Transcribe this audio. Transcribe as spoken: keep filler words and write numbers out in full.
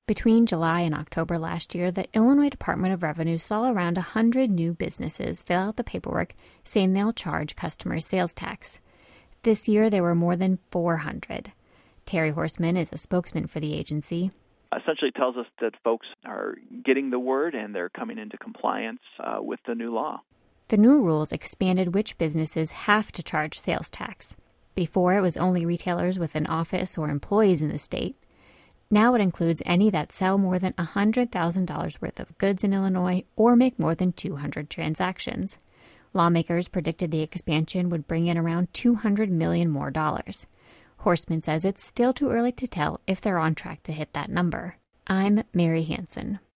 Between July and October last year, the Illinois Department of Revenue saw around one hundred new businesses fill out the paperwork saying they'll charge customers sales tax. This year, there were more than four hundred. Terry Horstman is a spokesman for the agency. Essentially tells us that folks are getting the word and they're coming into compliance uh, with the new law. The new rules expanded which businesses have to charge sales tax. Before, it was only retailers with an office or employees in the state. Now it includes any that sell more than one hundred thousand dollars worth of goods in Illinois or make more than two hundred transactions. Lawmakers predicted the expansion would bring in around two hundred million dollars more dollars. Horstman says it's still too early to tell if they're on track to hit that number. I'm Mary Hansen.